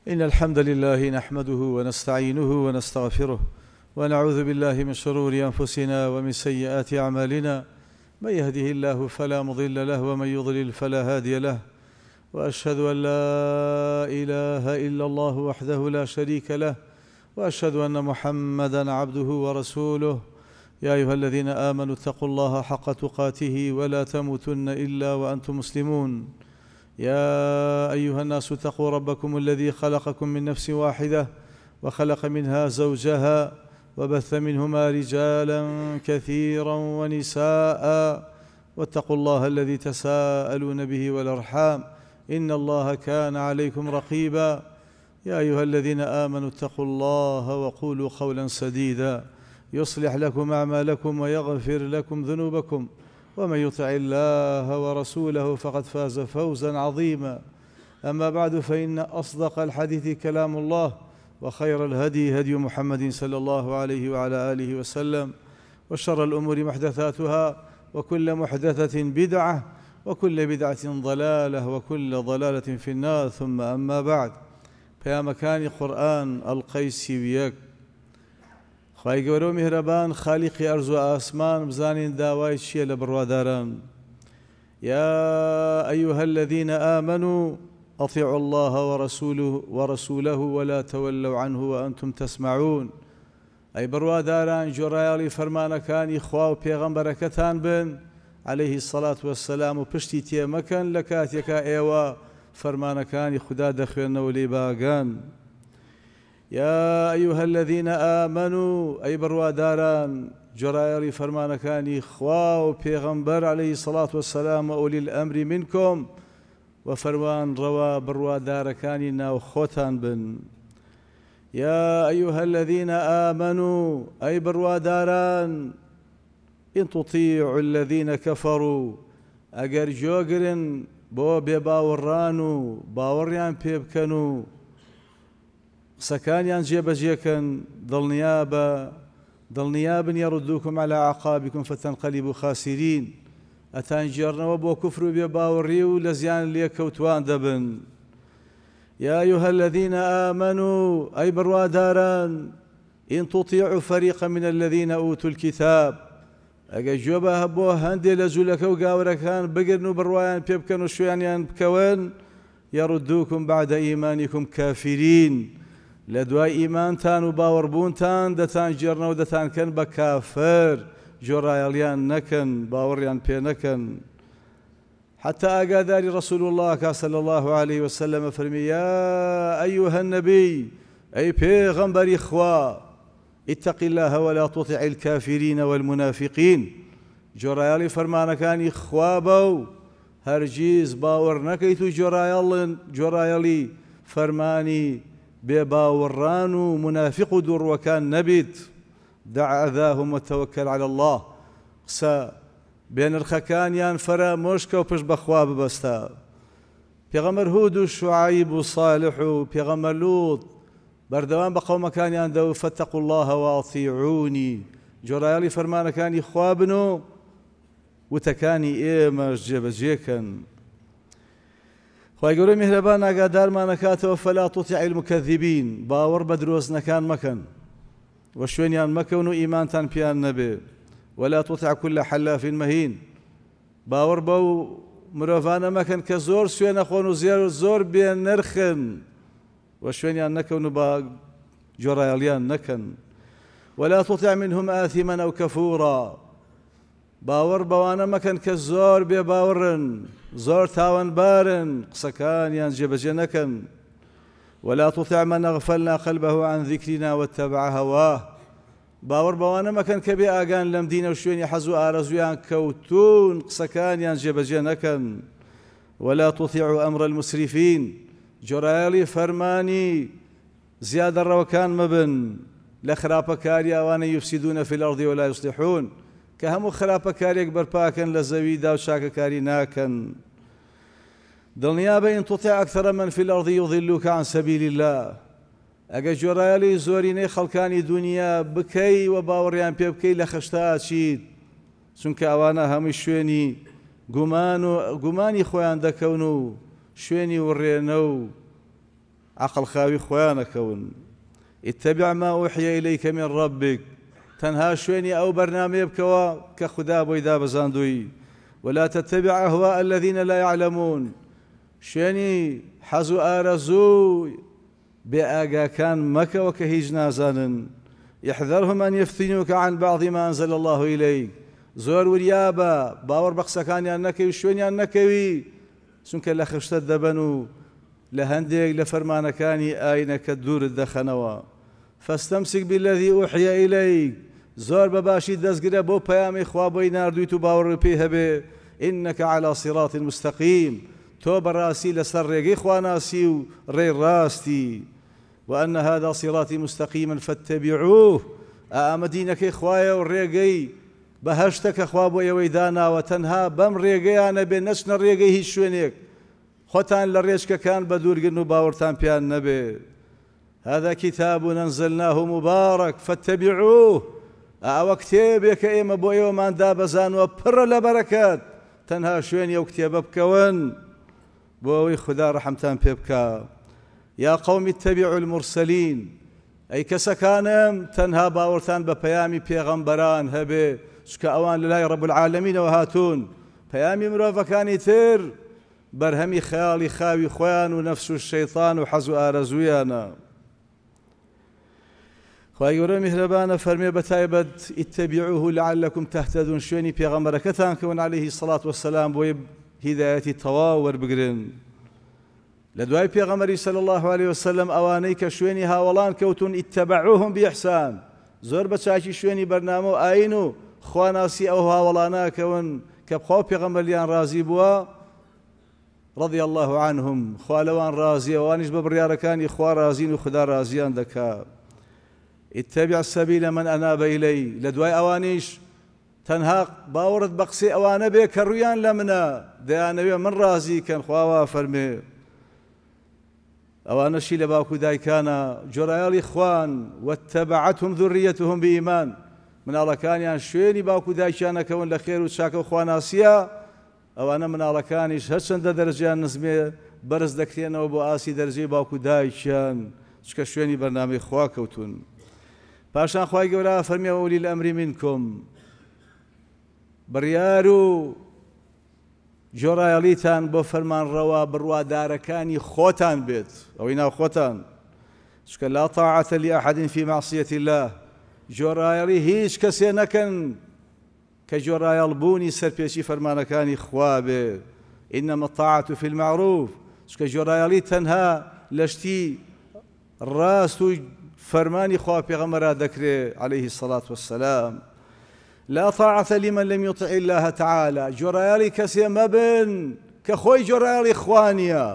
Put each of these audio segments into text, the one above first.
إن الحمد لله نحمده ونستعينه ونستغفره ونعوذ بالله من شرور أنفسنا ومن سيئات أعمالنا. من يهده الله فلا مضل له ومن يضلل فلا هادي له، وأشهد أن لا إله إلا الله وحده لا شريك له، وأشهد أن محمدًا عبده ورسوله. يا أيها الذين آمنوا اتقوا الله حق تقاته ولا تموتن إلا وأنتم مسلمون. يا أيها الناس اتقوا ربكم الذي خلقكم من نفس واحدة وخلق منها زوجها وبث منهما رجالا كثيرا ونساء، واتقوا الله الذي تساءلون به والأرحام إن الله كان عليكم رقيبا. يا أيها الذين آمنوا اتقوا الله وقولوا قولا سديدا يصلح لكم أعمالكم ويغفر لكم ذنوبكم، ومن يطع الله ورسوله فقد فاز فوزا عظيما. أما بعد، فإن أصدق الحديث كلام الله، وخير الهدي هدي محمد صلى الله عليه وعلى آله وسلم، وشر الأمور محدثاتها، وكل محدثة بدعة، وكل بدعة ضلالة، وكل ضلالة في النار. ثم أما بعد، فيا مكان قرآن القيسي بيك خی گەورە و میهرەبان خالیقی ئەرز و ئاسمان بزانین داوای چییە لە بڕواداران. يا أيها الذين آمنوا أطيعوا الله ورسوله ولا تولوا عنه وأنتم تسمعون. أي بڕواداران جۆڕایاڵی فەرمانەکانی خوا و پێغەمبەرەکەتان بن عليه الصلاة والسلام و پشتی تێمەکەن لە کاتێکا ئێوە فەرمانەکانی خوددا دەخوێنەوە لێ باگان. يا أيها الذين آمنوا أي برواداران جرائر فرمانكاني خوا وبيغمبر عليه الصلاة والسلام وأولي الأمر منكم وفرمان روا برواداركاني ناو خوتان بن. يا أيها الذين آمنوا أي برواداران إن تطيعوا الذين كفروا أجر جوجرن بو بباورانو باوريان بيبكنو سكانيان جيبجيكن ضلنيابا يردوكم على أعقابكم فتنقلبوا خاسرين. أتانجرنا وبو كفر بباوريو لزيان ليكوتوان دبن. يا أيها الذين آمنوا أي برواداران إن تطيعوا فريقا من الذين أوتوا الكتاب أجا جوبا هبو هندي لزولك وقاوركان بقرنوا بروايان بيبكنوا شويانيان بكوان يردوكم بعد إيمانكم كافرين. لدواء إيمانتان وباوربونتان دتان جرنا ودتان كان بكافر جراياليان نكن باوريان بي نكن. حتى أقاداري رسول الله صلى الله عليه وسلم فرمي يا أيها النبي أي بيغمبر إخوة اتق الله ولا تطع الكافرين والمنافقين. جرايالي فرمانا كان إخوة بو هرجيز باور نكيتو جرايالي فرماني بباوران منافق دور وكان نبيت دع أذاهم وتوكل على الله. قسا بين الخكان يان فرا مشكا وبش بخواب بستا بيغمر هود وشعيب وصالح وبيغمر لوط بردوان بقوم كان يان فاتقوا الله واطيعوني. جرايالي فرمان كان يخوابنو وتكاني إيما جيبجيكن. خواهی گەورەی میهرەبان ئاگادارمانەکاتەوە فەلا تطیع المکەذبین باوەڕ بە درۆزنەکان مەکەن و شوێنیان مەکەون و ئیمانتان پیان نەبێ. ولا تطیع كل حلاف مهین باوەڕ بەو مرۆڤانە مەکەن کە زۆر سوێنە خۆن و زۆر بێ نرخن و شوێنیان نەکەون و بە جۆڕایەڵیان نەکەن. ولا تطیع منهم آثما أو كفورا باوەڕ بەوانە مەکەن کە زۆر بێ باوەڕن زۆر تاوانبارن قسەکانیان جێبەجێ نەکەن. ولا تطع من أغفلنا قلبه عن ذكرنا واتبع هواه باوەڕ بەوانە مەکەن کە بێ ئاگان لەم دینە و شوێنی حەز و ئارەزویان کەوتون قسەکانیان جێبەجێ نەکەن. ولا تطيعوا أمر المسرفين جۆڕایەڵی فەرمانی زیادەڕەوەکان مەبن لە خراپەکاری ئەوانە يفسدون في الأرض ولا يصلحون کە هەموو خراپەکارێک بەرپاکەن لە زەویدا و چاکەکاری ناکەن. دڵنیابە ئین تطیع ئەکثەرە من فی الأرض یضلوکە عن سەبیل الله ئەگە جۆڕایەڵی زۆرینەی خەڵکانی دنیا بکەی و باوەڕیان پێ بکەی لە خەشتا ئاچیت، چونکە ئەوانە هەمووی شوێنی گومانی خۆیان دەکەون و شوێنی وڕێنە و عقل خاوي خوانكون اتبع ما أوحي إليك من ربك تنها شويني أو برنامج بكوا كخدا بويدا بزاندوي ولا تتبع أهواء الذين لا يعلمون شويني حزو آرزو بآقا كان مكة وكهيج نازانا يحذرهم أن يفتنوك عن بعض ما أنزل الله إليك زور وريابا باور بقسكاني النكوي شويني النكوي سنك لخشت الدبنو لهنديك لفرمانكاني آينك الدور الدخنوا فاستمسك بالذي أوحي إليك زور بباشي دزقرة بو بيامي خوابي ناردويتو باور بيها بي إنك على صراط مستقيم توب راسي لسرقي خواناسي ري راستي وأن هذا صراطي مستقيما فاتبعوه أمدينك إخوايا والريقي بهشتك أخواب ويدانا وتنها بم ريقي أنا بنشنا الريقي هشوينيك خوتان لريشك كان بدور قنو باورتان بيان نبي هذا كتاب أنزلناه مبارك فاتبعوه أو كتابك إيما بو إيما دابزان وبر لبركات تنها شويني وكتاب بكون بوي خدا رحمتان بيبكا يا قوم اتبعوا المرسلين أي كسكانم تنها باورتان ببيامي بيغمبران هبي شكا أوان لله رب العالمين وهاتون بيامي مروفكاني تير برهمي خيالي خاوي خوان ونفس الشيطان وحزو آرزويانا خواهي قرر مهربانا فرمي بتايبد اتبعوه لعلكم تهتدون شويني بيغمبر كتان كون عليه الصلاة والسلام بويب هداية التواور بقرن لدواي بيغمري صلى الله عليه وسلم أوانيك شويني هاولان كوتون اتبعوهم بإحسان زور بتشاكي شويني برنامو آينو خواناسي أو هاولانا كون كبخو بيغمر ليان رازي بوا رضي الله عنهم خوالوان رازي وانيش ببرياركاني خوا رازين وخدا رازيان دكا اتبع السبيل من أناب إلي لدواي أوانيش تنها باورت بقسي أوانا بيك الريان لمنا ديانا من رازي كان خواوا فرمي أوانا شي لباكو داي كان جريال إخوان واتبعتهم ذريتهم بإيمان من الله كان يعني شويني باكو داي كان كون لخير وشاكو إخواناسيا أوانا من الله كانش هرشن درجان نزمي برز دكتين وبو آسي درجي باكو داي كان شكا شويني برنامج خواكوتون باشان خواهي قولا فرمي أولي الأمر منكم بريارو جۆرایەڵیتان بۆ فەرمانڕەوا بڕوادارەکانی خۆتان بێت ئەوەی ناو خۆتان چکە لا طاعة لأحد في معصية الله جۆرایەڵی هیچ کەسێ نەکەن کە جۆرایەڵبوونی سەرپێچی فەرمانەکانی خوا بێت إنما الطاعة في المعروف چکە جۆرایەڵی تەنها لە شتی ڕاست و فەرمانی خوا پێغەمبەرا دەکرێت عليه الصلاة والسلام لا طاعة لمن لم يطع الله تعالى جرالي كسي مبن كخوي جرالي إخوانيا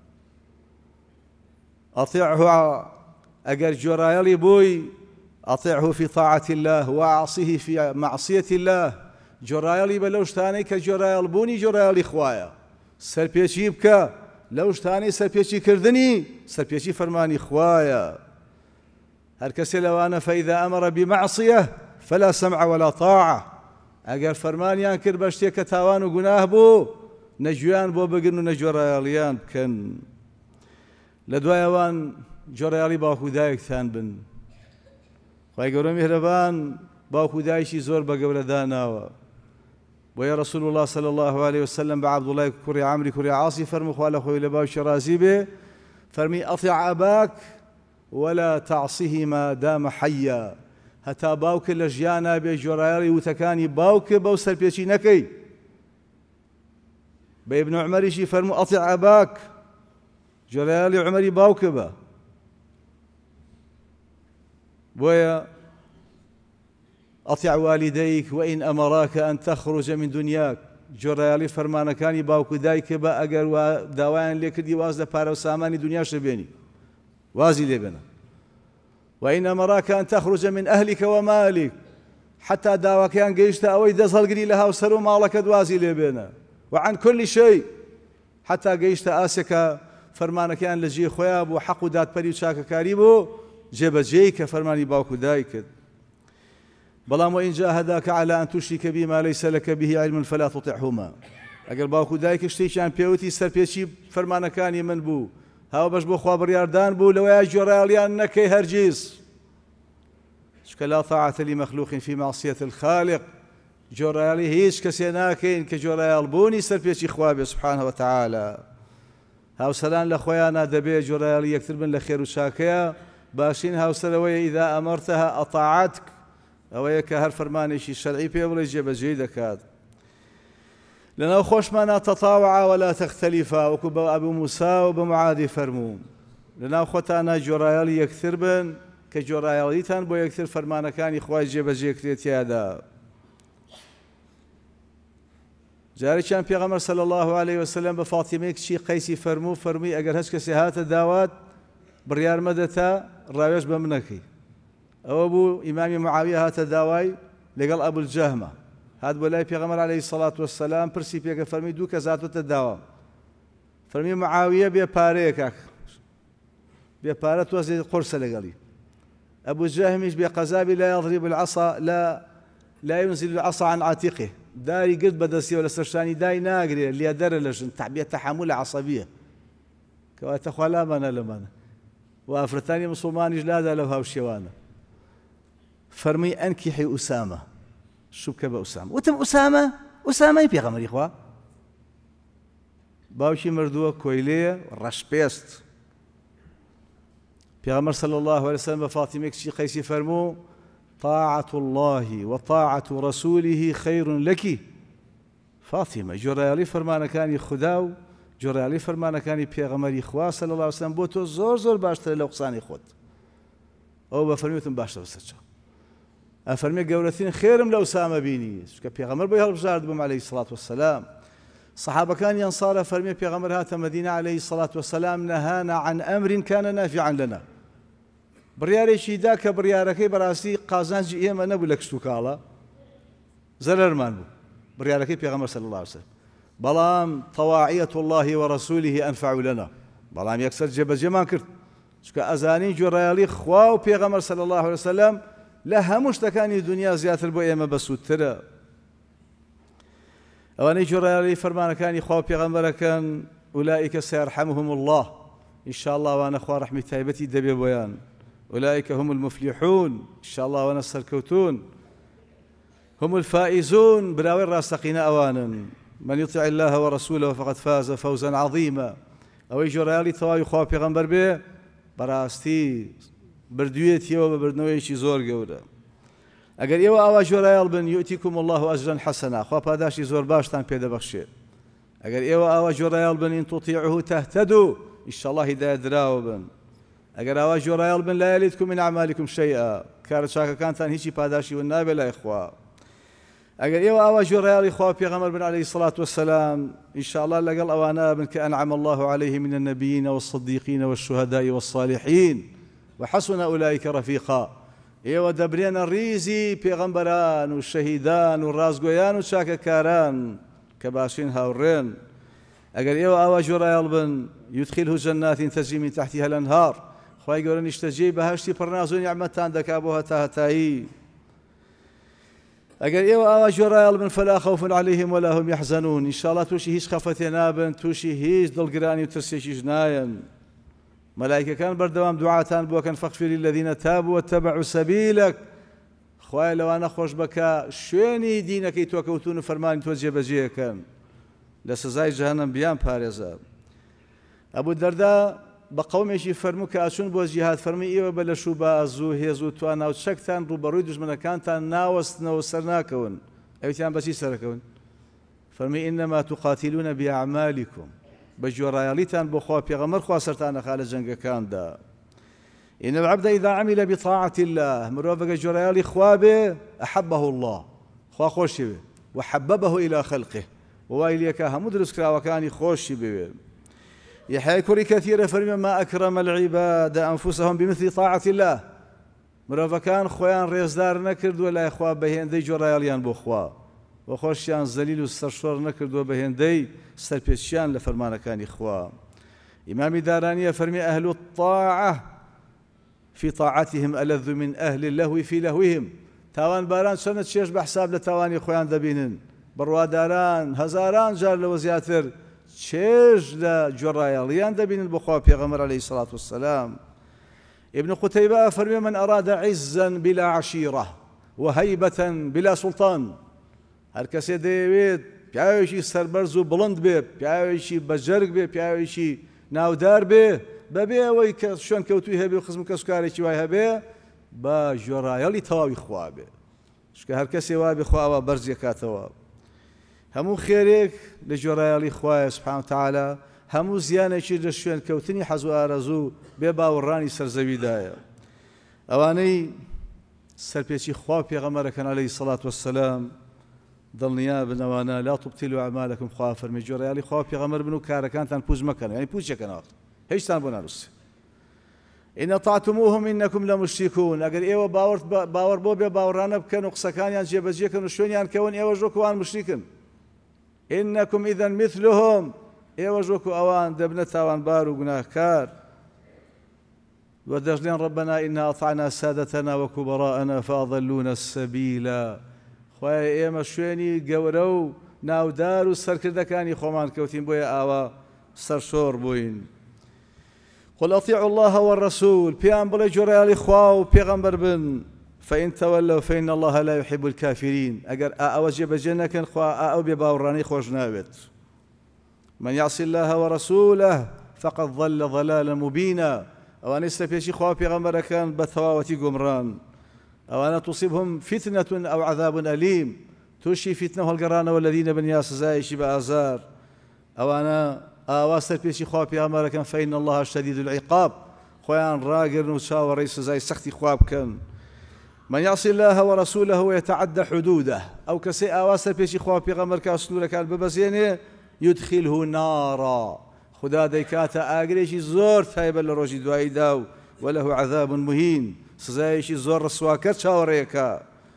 أطيعه أجر جرالي بوي أطيعه في طاعة الله وأعصيه في معصية الله جرالي بلوشتاني كجرال بوني جرالي إخوايا سربيشي بك لوشتاني سربيشي كردني سربيشي فرماني إخوايا هركسي لو أنا فإذا أمر بمعصية فلا سمع ولا طاعة أجر فرمانيان كر بشتي كتاوان وجناه بو نجوان بو بقرن نجورياليان كن لدوايوان جوريالي باكو دايك ثان بن ويقولون مهربان باكو دايشي زور بقبل داناوا ويا رسول الله صلى الله عليه وسلم بعبد الله كوري عمري كوري عاصي فرمي خواله خوي لباوش رازي به فرمي أطيع أباك ولا تعصيه ما دام حيا هەتا باوکە لە ژیانە بێ جۆرایەڵی وتەکانی باوکە بەو سەرپێچی نەکەی بە ئیبن عومەریشی فەرموو ئەطیع ئەباک جۆرایەڵی عومەری باوکە بە بۆیە ئەطیع والدەیک وئین ئەمەڕاکە ئەن تەخڕوجە من دونیاک جۆرایەڵی فەرمانەکانی باوکو دایکە بە ئەگەر داوایان لێ کردی واز لە پارە و سامانی دنیاشە بێنی وازی لێ بێنە وإن أمراك أن تخرج من أهلك ومالك حتى داوكيان قيشتا أو يدزل قري لها وسروا مالك دوازي لبينا وعن كل شيء حتى قيشتا آسك فرمانك أن لجي خواب وحق دات بريو شاك كاريبو جيب جيك فرماني باوكو دايك بلام وإن جاهداك على أن تشرك بما ليس لك به علم فلا تطعهما أقل باوكو دايك اشتيشان بيوتي سر بيشي فرمانكاني من بو هاوبەش بۆ خوا بڕیاردان بوو لەوەیە گوێڕایەڵیان نەکەی هەرگیز چکە لا طاعة لمخلوق في معصية الخالق گوێڕایەڵی هیچ کەسێ ناکەین کە گوێڕایەڵبوونی سەرپێکی خوا بێ سبحانه وتعالى هاوسەران لە خۆیانە دەبێت گوێڕایەڵی یەکتر بن لە خێر و چاکەیە باشین هاوسەرەوەیە ئیذا ئەمەرتەها ئەطاعەتک ئەوەیە کە هەر فەرمانێکی شەرعی پێ بڵێ جێبەجێی دەکات لەناو خۆشمانە تەطاوعا ولا تەختەلیفا وەکو بە ئەبوو موسا و بە معادی فەرموو لەناو خۆتانە گوێڕایەڵی یەکتر بن کە گوێڕایەڵیتان بۆ یەکتر فەرمانەکانی خوای جێبەجێکرێتیادا جارێکیان پێغەمبەر صلی الله عليه وسلم بە فاتیمەی کچی قەیسی فەرمووی ئەگەر هەچ کەسێ هاتە داوات بڕیار مەدە تا ڕاوێژ بە من نەکەی ئەوە بوو ئیمامی معاویە هاتە داوای لەگەڵ ئەبول جەهمە هات بۆ لای پێغەمبەر عەلەیهی سەڵات وەسەلام پرسی پێکە فەرمی دوو کەس هاتووەتە داوام فەرمی معاویە بێ پارەیە کاک بێ پارە تۆزێ قورسە لەگەڵی ئەبوو جەهمیش بێ قەزابی لا يضرب العصا لا ينزل العصا عن عاتقه داری گرت بەدەستیەوە لە سەرشانی دای ناگرێ لێ دەرە لە ژن تعبیە تەحمل عەسەبیە کەواتە خوا لامانە لەمانە و ئافرەتانی موسڵمانیش لادا لەو هاوشێوانە فەرمی ئەنکیحی ئوسامە شوبکە بە ئوسامە وتم ئوسامەی پێغەمبەری خوا باوکی مردووە کۆیلەیە ڕەشپێست پێغەمبەر صلی الله عليه وسلم بە فاتیمەی کچی قەیسی فەرموو طاعة الله وطاعة رسوله خير لك فاطمة گوێڕایەڵی فەرمانەکانی خوددا و گوێڕایەڵی فەرمانەکانی پێغەمبەری خوا صلی الله عليه وسلم بۆ تۆ زۆر باشترە لەو قسانی خۆت ئەو بە فەرمیوتم باشتر بسەرچەوە ئەفەرمێ گەورەترین خێرم لە ئوسامە بینی چونکە پێغەمبەر بۆی هەڵبژارد بووم عەلەیهی سەڵات وەسەلام سەحابەکانی ئەنسارە فەرمێ پێغەمبەر هاتە مەدینە عەلەیهی سەڵات وەسەلام نەهانا عن ئەمر كان نافعا لنا بڕیارێکی دا کە بڕیارەکەی بەڕاستی قازانجی ئێمە نەبوو لە کشت و کاڵە زەرەرمان بوو بڕیارەکەی پێغەمبەر صلی الله عليه وسلم بەڵام طواعیة الله ورسوله أنفع لنا بەڵام یەکسەر جێبەجێمان کرد چونکە ئەزانین گوێڕایەڵی خوا و پێغەمبەر صلی الله عليه وسلم لە هەموو شتەکانی دنیا زیاتر بۆ ئێمە بەسوودترە ئەوانەی گوێڕایەڵی فەرمانەکانی خوا و پێغەمبەرەکەن ئولائیکە سەیەرحەمهم الله ئینشاءالله ئەوانە خوا ڕەحمی تایبەتی دەبێ بۆیان أولئك هم المفلحون إن شاء الله ونصر كوتون هم الفائزون براوي الراستقين أوانا من يطع الله ورسوله فقد فاز فوزا عظيما أو يجرالي تواي خوا پیغمبر به براستي بردويتي وبردنويشي زور جودا أجر يوا أوا جرال بن يؤتيكم الله أجرا حسنا خوا پاداشي زور باشتان پیدا بخشي أجر يوا أوا جرال بن إن تطيعه تهتدوا إن شاء الله هداية دراو بن ئەگەر ئاوا گوێڕایەڵ بن لا يلدكم من أعمالكم شيئا کارە چاکەکانتان هیچی پاداشی ون نابێ لای خوا ئەگەر ئێوە ئاوا گوێڕایەڵی خوا پێغەمبەر بن عەلەیهی سەڵات وەسەلام ئینشاءالله لەگەڵ ئەوانە بن کە أنعم الله عليهم من النبيين والصديقين والشهداء والصالحين وحسن أولئك رفيقا ئێوە دەبرێنە ڕیزی پێغەمبەران و شەهیدان و ڕازگۆیان و چاکەکاران کە باشین هاوڕێن ئەگەر ئێوە ئاوا گوێڕایەڵ بن يدخله جنات تجري من تحتها الأنهار خواهی گەورە نیشتەجێی بەهەشتی پڕناز و نیعمەتان دەکا بۆ هەتاهەتایی ئەگەر ئێوە ئاوا گوێڕایەڵ بن فلا خوف عليهم ولا هم يحزنون ئینشاءالله تووشی هیچ خەفەتێ نابن تووشی هیچ دڵگرانی و ترسێکیش نایەن مەلایکەکان بەردەوام دوعاتان بۆکەن فەغفر للذین تابوا واتبعوا سبیلك خوای لەوانە خۆش بکە شوێنی دینەکەی تۆ کەوتون و فەرمانی تۆ جێبەجێەکەن لە سزای جەهەنەم بیان پارێزە ئەبوو دەردا بە قەومێکی فەرموو کە ئاچون بۆ جیهاد فەرمی ئێوە بە لەش و باز و هێز و توانا و چەکتان ڕوبەڕووی دوژمنەکانتان ناوەستنەوە سەر ناکەون ئەویتیان بەچی سەرەکەون فەرمی ئینەما توقاتیلونە بأعمالکم بە گوێڕایەڵیتان بۆ خوا پێغەمبەر خوا سەرتان نەخا لە جەنگەکاندا إن العبد إذا عمل بطاعة الله مرۆڤ گوێڕایەڵی خوا بێ أحبه الله خوا خۆشی بێ وحببه إلى خلقه ووای لێکە هەموو دروستکراوەکانی خۆشی بوێ يحيى كوري كثيرا فرمي ما أكرم العباد أنفسهم بمثل طاعة الله مرۆڤەکان خۆیان ڕێزدار نەکردووە لای خوا بە هێندەی گوێڕایەڵیان بۆ خوا و خۆشیان زەلیل و سەرشۆڕ نەکردووە بە هێندەی سەرپێچیان لە فەرمانەکانی خوا ئیمامی دارانیە فەرمی ئەهل الطاعة في طاعتهم ألذ من أهل اللهو في لهوهم تاوان باران چەندە چێژ بە حساب لە تاوانی خۆیان دەبینن بڕواداران هەزاران جار لەوە زیاتر چێژ لە گوێڕایەڵیان دەبینن بۆخوا پێغەمبەر عەلەیهی سەڵات وەسەلام. ابن قوتەیبە فەرمێ من ئەرادە عیزەن بلا عەشیرە وهەیبەتەن بلا سوڵتان، هەر کەسێ دەیەوێت پیاوێکی سەربەرز و بڵند بێ، پیاوێکی بەجەرگ بێ، پیاوێکی ناودار بێ، بەبێ ئەوەی کە شوێن کەوتوی هەبێ و خزم کەسوکارێکی وای هەبێ، بە گوێڕایەڵی تەواوی خوا بێ. چونکە هەر کەسێ وابێ خوا بەرزی کاتەوە. هەموو خێرێک لە گوێڕایەڵی خوایە سوبحانە وتەعالا، هەموو زیانێکی لە شوێن کەوتنی حەز و ئارەزوو بێ باوەڕانی سەرزەویدایە. ئەوانەی سەرپێچی خوا و پێغەمبەرەکەن عەلەیهی سەڵات وەسەلام دڵنیا بن ئەوانە لا تبتیلوا ئەعمالەکم، خوا فەرمێ گوێڕایەڵی خوا و پێغەمبەر بن و کارەکانتان پوچ مەکەن، یعنی پوچێکەنەوە، هیچتان بۆ ناڕووسێ. إن أطعتموهم إنكم لمشركون، ئەگەر ئێوە باوەڕ بۆ بێ باوەڕانە بکەن و قسەکانیان جێبەجێکەن و شوێنیان کەون، ئێوە ژۆکوان مشریکن. إنكم إذا مثلهم، ئێوە ژۆکو ئەوان دەبنە تاوانبار و گوناهکار. ودەژڵێن ربنا إنا أطعنا سادتنا وكبراءنا فأضلونا السبيل، خوای ئێمە شوێنی گەورە و ناودار و سەرکردەکانی خۆمان کەوتین، بۆیە ئاوا سەرشۆڕ بووین. قل أطيعوا الله والرسول، پیان بڵێ گوێڕایەڵی خوا و پێغەمبەر بن. فإن تولوا فإن الله لا يحب الكافرين، ئەگەر ئەوە جێبەجێ نەکەن خوا ئەو بێ باوەڕانەی خۆش ناوێت. من يعص الله ورسوله فقد ضل ضلالا مبينا، ئەوانەی سەرپێچی خوا و پێغەمبەرەکان بە تەواوەتی گومڕان. ئەوانە تصيبهم فتنة أو عذاب أليم، تووشی فتنە هەڵگەڕانەوە لە دینە بنیا سزایەکی بە ئازار. ئەوانە ئاوا سەرپێچی خوا و پێغەمبەرەکەن فإن الله شديد العقاب، خۆیان ڕاگرن و چاوەڕێی سزای سەختی خوا بکەن. من يعص الله ورسوله ويتعدى حدوده، ئەو کەسەی ئاوا سەرپێچی خوا و پێغەمبەرەکە سنوورەکان ببەزێنێ، يدخله نارا، خدا دەیکاتە ئاگرێکی زۆر تایبەت لە ڕۆژی دواییدا و وله عذاب مهین، سزایەکی زۆر ڕسواکەر چاوەڕێیەکە.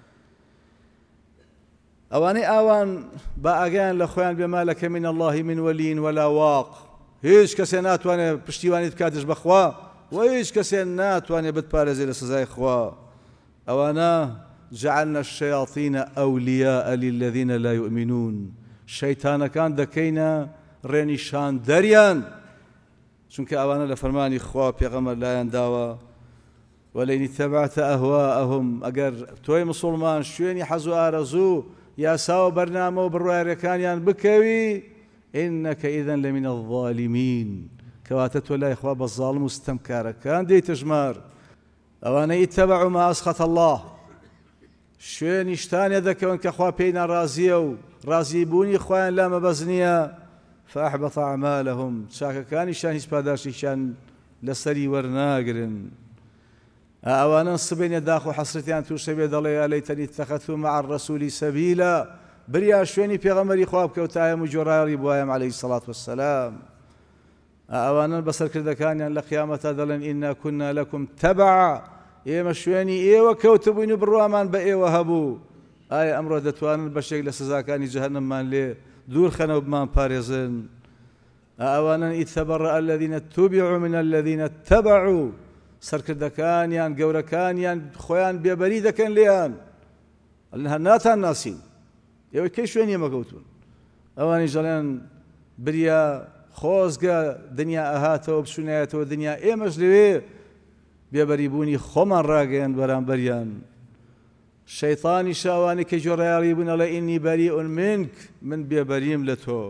ئەوانەی ئاوان بە ئاگیان لە خۆیان بێما لەکە من الله من ولي ولا واق، هیچ کەسێ ناتوانێت پشتیوانیت بکاتش بەخوا و هیچ کەسێ ناتوانێت بتپارێزێ لە سزای خوا. ئەوانە جعلنا الشياطين أولياء للذين لا يؤمنون، شەیتانەکان دەکەینە ڕێنیشان دەریان، چونکە ئەوانە لە فەرمانی خوا و پێغەمبەر لایەن داوە. ولئن اتبعت أهواءهم، ئەگەر تۆی مسڵمان شوێنی حەز و ئارەزوو یاسا و بەرنامە و بڕوایەکانیان بکەوی، إنك إذا لمن الظالمين، کەواتە تۆ لای خوا بە زاڵم و ستەمکارەکان دێیتە ژمار. ئەوانەی اتبعوا ما أسخط الله، شوێنی شتانێ دەکەون کە خوا پێی ناڕازیە و ڕازیبوونی خۆیان لا مەبەز نییە. فأحبط أعمالهم، چاکەکانیشان هیچ پاداشیشان لەسەری وەرناگرن. ئەوانە سبەینە داخ و حەسرەتیان تووشە بێ، دەڵێ یا لەیتەنی اتەخەذت مع الرسول سەبیلا، بریا شوێنی پێغەمبەری خوا بکەوتایەم و گوێڕایەڵی بوایەم عەلەیهی سەڵات وەسەلام. ئەوانە بەسەرکردەکانیان لە قیامەتە دەڵێن ئینا كنا لەکم تەبعا، ئێمە شوێنی ئێوە کەوتبووین و بڕوامان بە ئێوە هەبوو. ئایا ئەمڕۆ دەتوانن بەشێک لە سزاکانی جەهەنەممان لێ دوور خەنەوە بمان پارێزن؟ ئەوانن ئیتەبەڕە الذین اتبعوا من الذین اتبعوا، سەرکردەکانیان گەورەکانیان خۆیان بێبەری دەکەن لێیان، ناتان ناسین، ئێوە کەی شوێنی ئێمە کەوتون. ئەوانی جەڵێن بریا خۆزگە دنیا ئەهاتەوە بچوونایەتەوە دنیا، ئێمەش لەوێ بێبەریبوونی خۆمان ڕاگەیان بەرامبەریان. شەیطانی شاوانی کە گوێڕایەڵی بوون ئەڵێ ئینی بەریئٌ منک، من بێبەریم لە تۆ.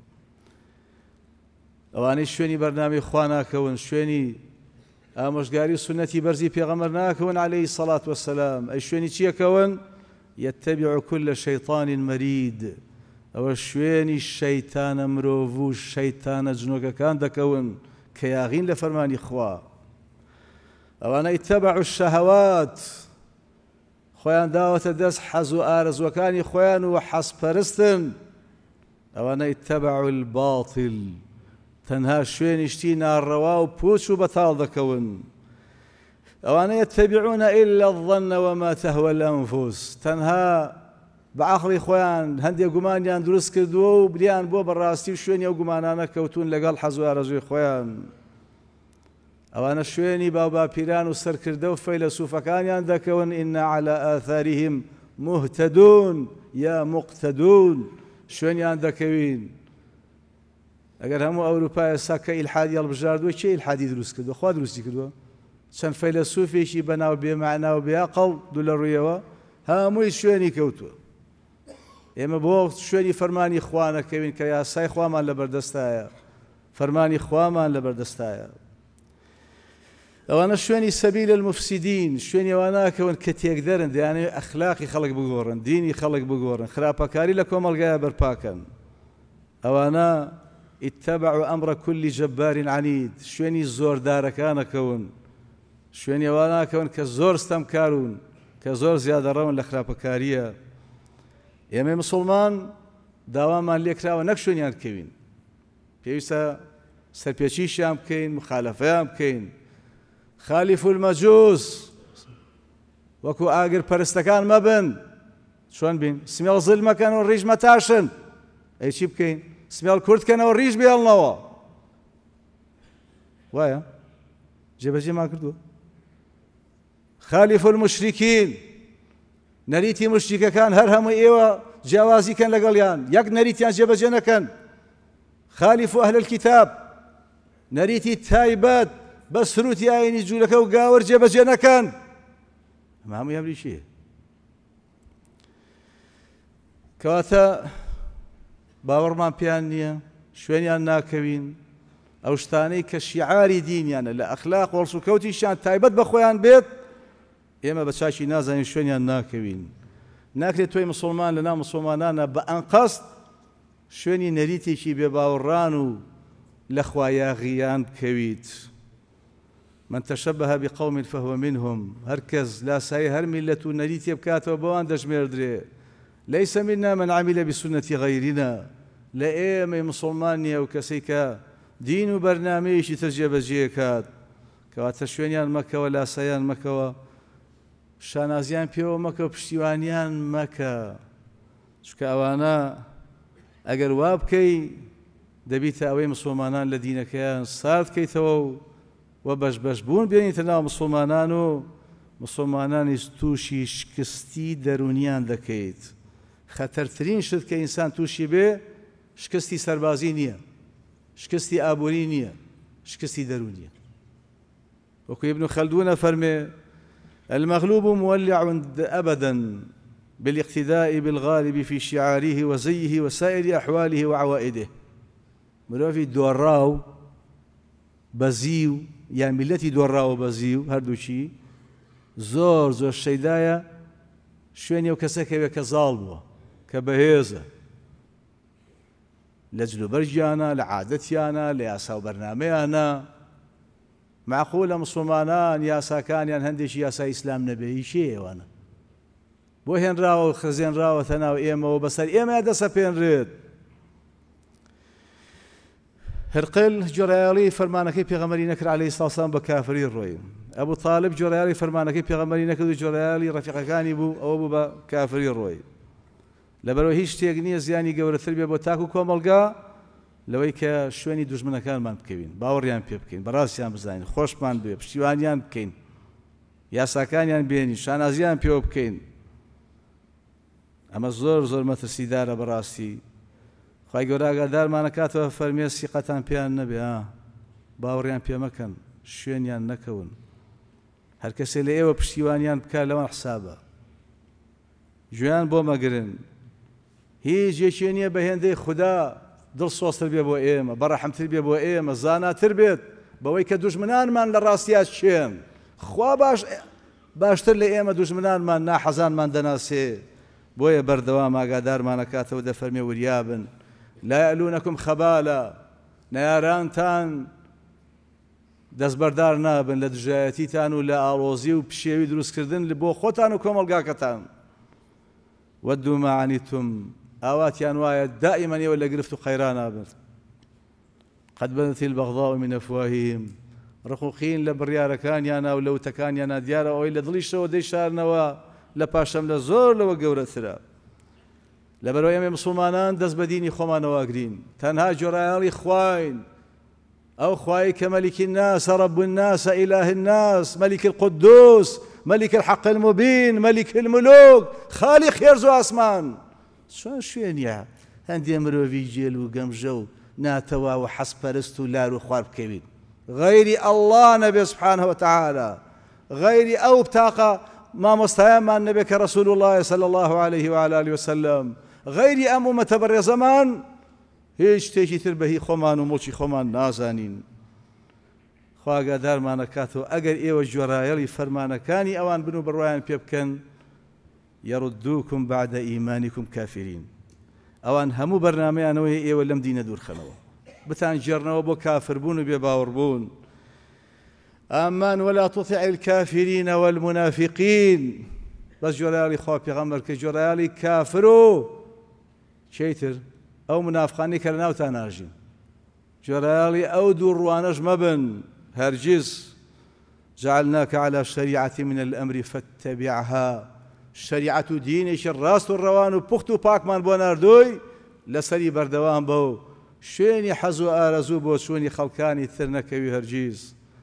ئەوانەی شوێنی بەرنامەی خوا ناکەون، شوێنی ئامۆژگاری سنەتی بەرزی پێغەمبەر ناکەون عەلەیهی سەڵات وەسەلام، ئەی شوێنی چیەکەون؟ یەتەبیع كل شەیطان مەرید، ئەوە شوێنی شەیتانە مرۆڤ و شەیتانە جنۆکەکان دەکەون کە یاغین لە فەرمانی خوا. ئەوانە ئیتەبعوا الشەهەوات، خۆیان داوەتە دەست حەز و ئارەزوەکانی خۆیان و حەزپەرستن. ئەوانە ئیتەبعوا الباطل، تەنها شوێنی شتی ناڕەوا و پوچ و بەتاڵ دەکەون. ئەوانە یەتەبیعون إلا الظن وما تهوى الأنفس، تەنها بەعەقڵی خۆیان هەندێک گومانیان دروست کردووە و بریان بۆ بەڕاستی و شوێنی ئەو گومانانە کەوتون لەگەڵ حەز و ئارەزوی خۆیان. ئەوانە شوێنی باوباپیران و سەرکردە و فەیلسوفەکانیان دەکەون ئینا عەلی ئاثارهم مهتدون یا مقتدون، شوێنیان دەکەوین ئەگەر هەموو ئەوروپا ئێستا کە ئیلحادی هەڵبژاردووە کێ ئیلحادی دروست کردووە؟ خوا دروستی کردووە. چەند فەیلسوفێکی بەناو بێمەعنا و بێعەقڵ دوو لە ڕوویەوە هەمووی شوێنی کەوتووە. ئێمە بۆ شوێنی فەرمانی خوا نەکەوین کە یاسای خوامان لەبەردەستایە، فەرمانی خوامان لەبەردەستایە. ئەوانە شوێنی سەبیل المفسیدین، شوێنی ئەوان ناکەون کە تێکدەرن، دەیانێت ئەخلاقی خەڵک بگۆڕن، دینی خەڵک بگۆڕن، خراپەکاری لە کۆمەڵگایە بەرپاکەن. ئەوانە اتبعوا ئەمڕە کولی جەبارین عنید، شوێنی زۆردارەکانەکەون، شوێنی ئەوان ناکەون کە زۆر ستەمکارون، کە زۆر زیادەڕەون لە خراپەکاریە. ئێمە موسڵمان داوامان لێکراوە نەک شوێنیان بکەوین، پێویستە سەرپێچیشیان بکەین، مخالەفەیان بکەین. خالیف المەجوس، وەکو ئاگر پەرستەکان مەبن. چۆن بین؟ سمێڵ زل مەکەنەوە ڕیژ مەتاشن. ئەی چی بکەین؟ سمێڵ کورتکەنەوە ڕیژ بێڵنەوە. وایە؟ جێبەجێمان کردووە؟ خالیف المشریکین، نەریتی مشریکەکان هەر هەموو ئێوە جیاوازیکەن لەگەڵیان، یەک نەریتیان جێبەجێ نەکەن. خالیف ئەهل الکتاب، نەریتی تایبەت بە سروتی ئاینی جوولەکە و گاور جێبەجێ نەکەن. ئەمە هەمووی ئەمری چییە؟ کەواتە باوەڕمان پێیان نییە، شوێنیان ناکەوین. ئەو شتانەی کە شیعاری دینیانە لە ئەخلاق وەڵس و کەوتیشیان تایبەت بە خۆیان بێت، ئێمە بە چاکی نازانین شوێنیان ناکەوین. ناکرێت تۆی مسلمان لەناو مسلمانانە بە ئەنقەست شوێنی نەریتێکی بێباوەڕان و لە خوایاغیان بکەویت. من تشبه بقوم فهو منهم، هەر کەس لاسایی هەر میلەت و نەریتێ بکاتەوە بەوان دەژمێردرێ. ليس منا من عمل بسنة غيرنا، لە ئێمەی مسلمان نییە و کەسێک کە دین و بەرنامەیەکی تر جێبەجێ کات. کەواتە شوێنیان مەکەوە، لاساییان مەکەوە، شانازیان پێوە مەکە و پشتیوانیان مەکە. چونکە ئەوانە ئەگەر وا بکەی دەبیتە ئەوەی مسلمانان لە دینەکەیان سارد بکەیتەوە و بەش بەش بوون بێنیتە ناو مسلمانان و مسلمانانی تووشی شکستی دەرونیان دەکەیت. خەتەرترین شت کە ئینسان تووشی بێ شکستی سەربازی نییە، شکستی ئابووری نییە، شکستی دەرونیە. وەکو ابن خەلدون فەرمێ: المغلوب مولع أبدا بالاقتداء بالغالب في شعاره وزيه وسائر أحواله وعوائده. مرۆڤی دۆڕاو بەزی و یان میلەتی دۆڕاو و بەزی و هەردووچی زۆر زۆر شەیدایە شوێنی ئەو کەسەکەوێ کە زاڵ بووە، کە بەهێزە لە جلوبەرجیانە، لە عادەتیانە، لە یاسا و بەرنامەیانە. معقولە مسلمانان یاساکانیان هەندێکی یاسای ئیسلام نەبێ، هیچیە ئێوانە بۆ هێنراوە و خزێنراوەتە ناو ئێمەوە بەسەر ئێمە دەسەپێنرێت. هەرقل جۆرایاڵی فەرمانەکەی پێغەمبەری نەکرد عەلەیهی سڵاو وسەلام بە کافری ڕۆی. ئەبوو تاالب جۆرایاڵی فەرمانەکەی پێغەمبەری نەکرد و جۆرایاڵی ڕەفیقەکانی بوو، ئەوە بوو بە کافری ڕۆی. لەبەرەوە هیچ شتێک نییە زیانی گەورەتر بێ بۆ تاکو کۆمەڵگا لەوەی کە شوێنی دوژمنەکانمان بکەوین، باوەڕیان پێ بکەین، بەڕاستیان بزانین، خۆشمان بێ، پشتیوانیان بکەین، یاساکانیان بێنین، شانازیان پێوە بکەین. ئەمە زۆر زۆر مەترسیدارە بەڕاستی. خوای گەورە ئاگادارمانەکاتەوە فەرمێ سیقەتان پێیان نەبێ، باوەڕیان پێ مەکەن، شوێنیان نەکەون. هەر کەسێ لە ئێوە پشتیوانیان بکات لەوان حسابە. گوێیان بۆ مەگرن، هیچ یەکێ نییە بە هێندەی خوددا دڵسۆزتر بێ بۆ ئێمە، بەڕەحمتر بێ بۆ ئێمە، زاناتر بێت بەوەی کە دوژمنانمان لە ڕاستیا چێن. خوا باشتر لە ئێمە دوژمنانمان ناحەزانمان دەناسێ. بۆیە بەردەوام ئاگادارمانەکاتەوە دەفەرمێ وریابن: لا یەلوونەکم خەبالە، نەیارانتان دەستبەردار نابن لە دژایەتیتان و لە ئاڵۆزی و پشێوی دروستکردن بۆ خۆتان و کۆمەڵگاکەتان. وەدوا ما عنیتم، ئاواتیان وایە دائیمەن ئێوە لە گرفت و قەیران نابن. قەد بەدەت البەغضاء من ئەفواههم، ڕقوقین لە بڕیارەکانیانە و لەوتەکانیانە دیارە ئەوەی لە دڵیشەوە دەیشارنەوە لە پاشەم لە زۆر لەوە گەورەترە. لەبەرەوەی ئێمە مسلمانان دەست بە دینی خۆمانەواگرین، تەنها جۆرایاڵی خواین، ئەو خوای کە مەلیکی الناس رب الناس إله الناس ملك القدوس ملك الحق المبين ملك الملوك خالق خێرز و ئاسمان. چۆن شوێنیە هەندێ مرۆڤی جێل و گەمژە و ناتەوا و حەسپەرست و لار و خوار بکەوین غەیری ئەڵڵا نەبێ سبحانه وتعالى غەیری ئەو بتاقە مامۆستایانمان نەبێ کە ڕەسوول الله صلی الله عليه وعلى آله وسلم غەیری ئەم ئومەتە بەڕێزەمان هیچ شتێکی تر بەهی خۆمان و مڵکی خۆمان نازانین خوا ئاگادارمانەکاتەوە ئەگەر ئێوە گوێڕایەڵی فەرمانەکانی ئەوان بن و بڕوایان پێ بکەن یەڕودووکم بعد ئیمانیکم کافرین ئەوان هەموو بەرنامەیانەوەی ئێوە لەم دینە دوورخەنەوە بتان جێڕنەوە بۆ کافربوون و بێباوەڕبوون ئامان ولا تطع الكافرين والمنافقين بەس گوێڕایەڵی خوا پێغەمبەر کە گوێڕایەڵی کافر و چیتر ئەو منافقانی کە لە ناوتان ناژین گوێڕایەڵی ئەو دوو ڕوانەش مەبن هەرگیز جعلناك على شريعة من الأمر فاتبعها شریعەت و دینێکی ڕاست و ڕەوان و پوخت و پاکمان بۆ ناردووی لەسەری بەردەوام بە و شوێنی حەز و ئارەزوو بۆ شوێنی خەڵکانی تر نەکەوی هەرگیز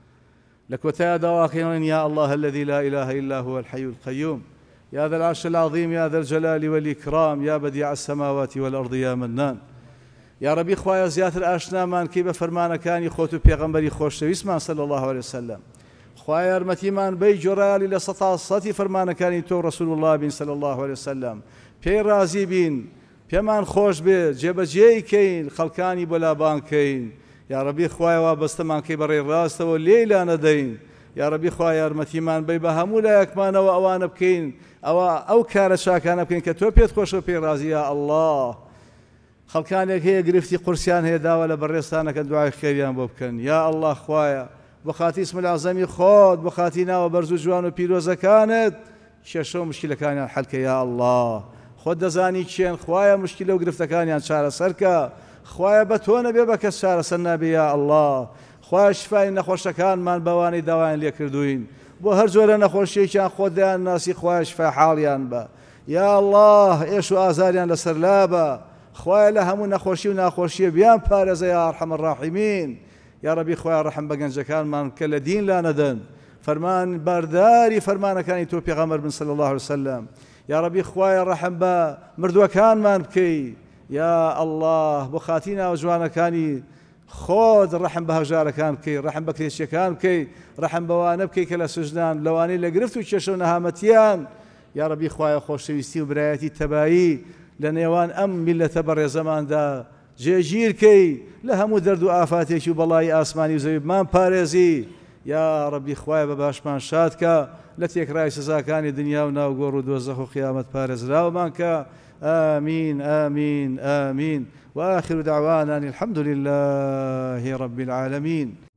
لە کۆتایە داواکەین يا الله الذي لا إله إلا هو الحي القيوم يا ذا العرش العظيم يا ذا الجلال والإكرام يا بديع السماوات والأرض يا منان يا ربي خوایە زیاتر ئاشنامان کەی بە فەرمانەکانی خۆت و پێغەمبەری خۆشەویستمان صلی الله عليه وسلم خوای یارمەتیمان بەی جۆرایەڵی لە سەتی فەرمانەکانی تۆ ڕەسوول الله بین صلی الله عليه وسلم پێی رازی بین پێمان خۆش بێ جێبەجێی کەین خەڵکانی بۆ لابان کەین یا ربی خوای وابەستەمان کەی بەڕێی ڕاستەوە لێی لا نەدەین یا ربی خوای یارمەتیمان بەی بە هەموو لایەکمانەوە ئەوانە بکەین ئەو کارە چاکانە بکەین کە تۆ پێت خۆشەوە پێی رازی یا الله خەڵکانێک هەیە گرفتی قورسیان هەیە داوا لە بەڕێستانەکە دوعای خێریان بۆ بکەن یا الله خوایە بەخاتی اسم العەزەمی خۆت بەخاتی ناوە بەرز و جوان و پیرۆزەکانت کێشە و مشکلەکانیان حەلکە یا الله خۆت دەزانی چێن خوایە مشکلە و گرفتەکانیان چارەسەرکە خوایە بە تۆ نەبێ بە کەس چارەسەر نابێ یا الله خوایە شیفای نەخۆشەکانمان بەوانەی داوایان لێ کردوین بۆ هەر جۆرە نەخۆشیێکیان خۆت دەیان ناسی خوایە شیفای حاڵیان بە یا الله ئێش و ئازاریان لەسەر لابە خوایە لە هەموو نەخۆشی و ناخۆشیە بیان پارێزە یا ئەرحەم الراحیمین یا ربی خوای ڕەحم بە گەنجەکانمان کە لە دین لا نەدەن فەرمان بارداری فەرمانەکانی تۆ پێغەمبەر بن صلی الله عليه وسلم یا ربی خوای ڕەحم بە مردووەکانمان بکەی یا الله بۆ خاتی ناو جوانەکانی خۆت ڕەحم بە هەژارەکان بکەی ڕەحم بە کرێچیەکان بکەی ڕەحم بەوانە بکەی کە لە سوژدان لەوانەی لە گرفت و کێشە و نەهامەتیان یا ربی خوای خۆشەویستی و برایەتی تەبایی لە نێوان ئەم میلەتە بەڕێزەماندا جێگیرکەی لە هەموو دەرد و ئافاتێکی و بەڵای ئاسمانی و زەویمان پارێزی یا ڕەبی خوایە بە باشمان شادکە لە تێکڕای سزاکانی دنیا و ناوگۆڕ و دۆزەخ و قیامەت پارێزراومان کە آمين آمين آمين وآخر دعوانا الحمد لله رب العالمين